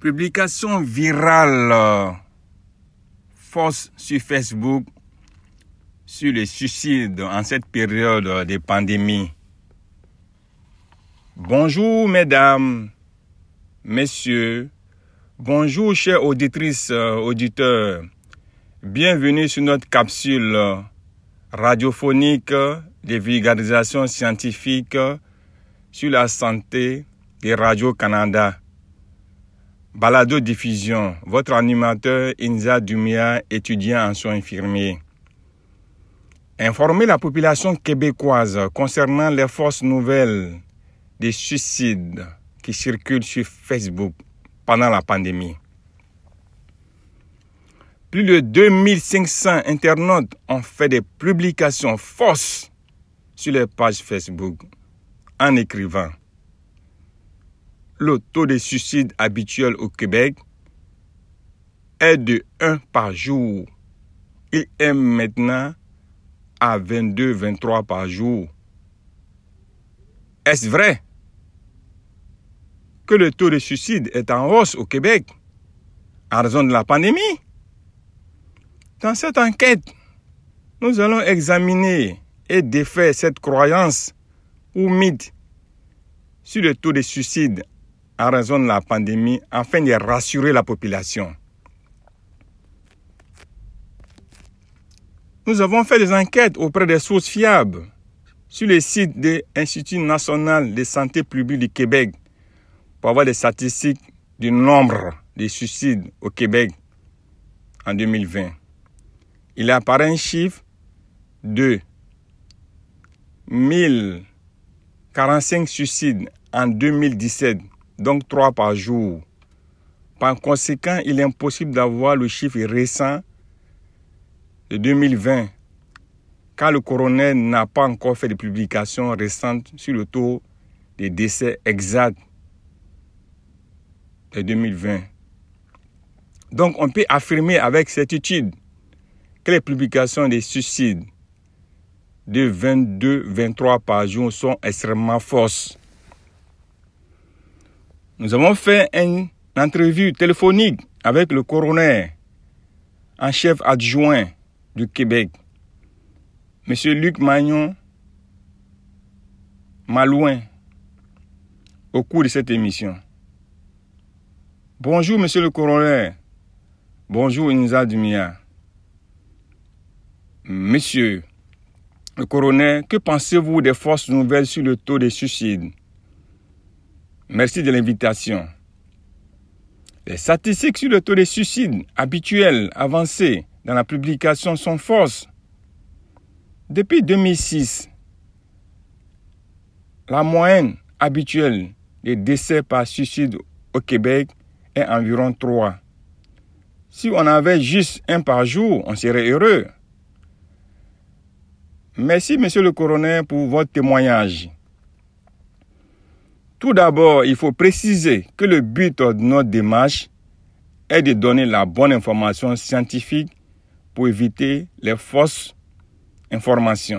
Publication virale fausse sur Facebook sur les suicides en cette période de pandémie. Bonjour mesdames, messieurs, bonjour chères auditrices, auditeurs. Bienvenue sur notre capsule radiophonique de vulgarisation scientifique sur la santé de Radio-Canada. Balado-diffusion, votre animateur Inza Dumia, étudiant en soins infirmiers. Informer la population québécoise concernant les fausses nouvelles des suicides qui circulent sur Facebook pendant la pandémie. Plus de 2500 internautes ont fait des publications fausses sur les pages Facebook en écrivant: le taux de suicide habituel au Québec est de 1 par jour. Il est maintenant à 22-23 par jour. Est-ce vrai que le taux de suicide est en hausse au Québec en raison de la pandémie? Dans cette enquête, nous allons examiner et défaire cette croyance ou mythe sur le taux de suicide en raison de la pandémie afin de rassurer la population. Nous avons fait des enquêtes auprès des sources fiables sur le site de l'Institut national de santé publique du Québec pour avoir des statistiques du nombre de suicides au Québec en 2020. Il apparaît un chiffre de 1045 suicides en 2017, donc 3 par jour. Par conséquent, il est impossible d'avoir le chiffre récent de 2020, car le coroner n'a pas encore fait de publications récentes sur le taux de décès exact de 2020. Donc, on peut affirmer avec certitude que les publications des suicides de 22-23 par jour sont extrêmement fausses. Nous avons fait une entrevue téléphonique avec le coroner en chef adjoint du Québec, M. Luc Magnon Malouin, au cours de cette émission. Bonjour, monsieur le coroner. Bonjour, Inza Dumia. Monsieur le coroner, que pensez-vous des fausses nouvelles sur le taux de suicide? Merci de l'invitation. Les statistiques sur le taux de suicide habituel avancées dans la publication sont fausses. Depuis 2006, la moyenne habituelle des décès par suicide au Québec est environ 3. Si on avait juste 1 par jour, on serait heureux. Merci, monsieur le coroner, pour votre témoignage. Tout d'abord, il faut préciser que le but de notre démarche est de donner la bonne information scientifique pour éviter les fausses informations.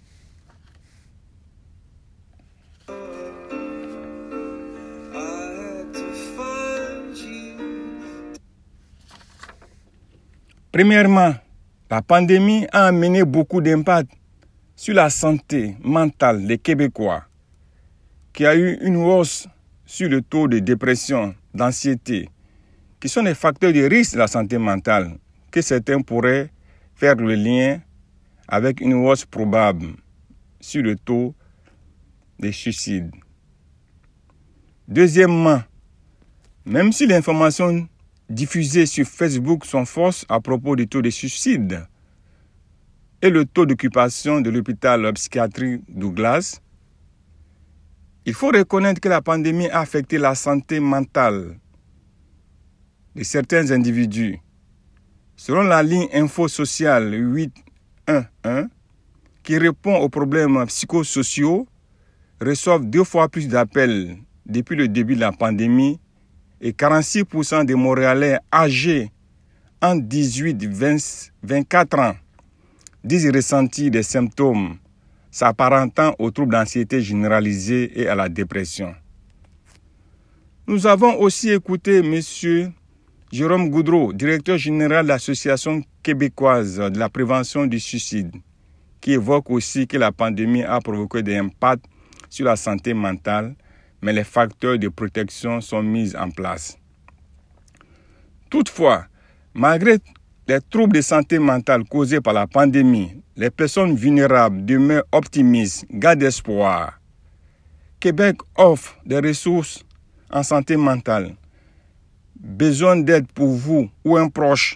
Premièrement, la pandémie a amené beaucoup d'impact sur la santé mentale des Québécois, qui a eu une hausse sur le taux de dépression, d'anxiété, qui sont des facteurs de risque de la santé mentale, que certains pourraient faire le lien avec une hausse probable sur le taux de suicide. Deuxièmement, même si les informations diffusées sur Facebook sont fausses à propos du taux de suicide et le taux d'occupation de l'hôpital psychiatrique Douglas, il faut reconnaître que la pandémie a affecté la santé mentale de certains individus. Selon la ligne info sociale 811, qui répond aux problèmes psychosociaux, reçoivent 2 fois plus d'appels depuis le début de la pandémie et 46% des Montréalais âgés entre 18 et 24 ans disent ressentir des symptômes s'apparentant aux troubles d'anxiété généralisée et à la dépression. Nous avons aussi écouté M. Jérôme Goudreau, directeur général de l'Association québécoise de la prévention du suicide, qui évoque aussi que la pandémie a provoqué des impacts sur la santé mentale, mais les facteurs de protection sont mis en place. Toutefois, malgré les troubles de santé mentale causés par la pandémie, les personnes vulnérables demeurent optimistes, gardent espoir. Québec offre des ressources en santé mentale. Besoin d'aide pour vous ou un proche.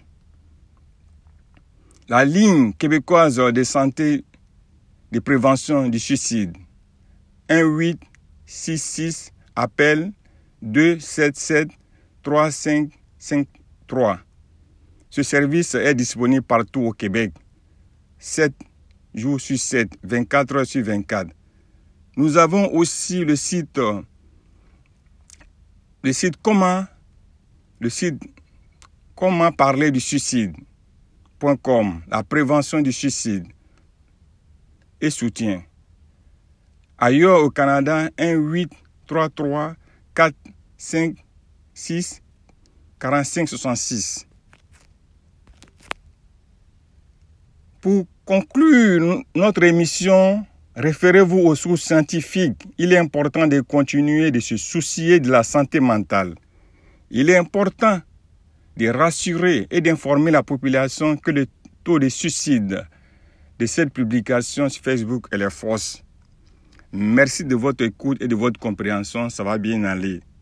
La ligne québécoise de santé de prévention du suicide 1866 appel 277 3553. Ce service est disponible partout au Québec, 7 jours sur 7, 24 heures sur 24. Nous avons aussi le site comment parler du suicide.com, la prévention du suicide et soutien. Ailleurs au Canada, 1833 456 4566. Pour conclure notre émission, référez-vous aux sources scientifiques. Il est important de continuer de se soucier de la santé mentale. Il est important de rassurer et d'informer la population que le taux de suicide de cette publication sur Facebook est fausse. Merci de votre écoute et de votre compréhension. Ça va bien aller.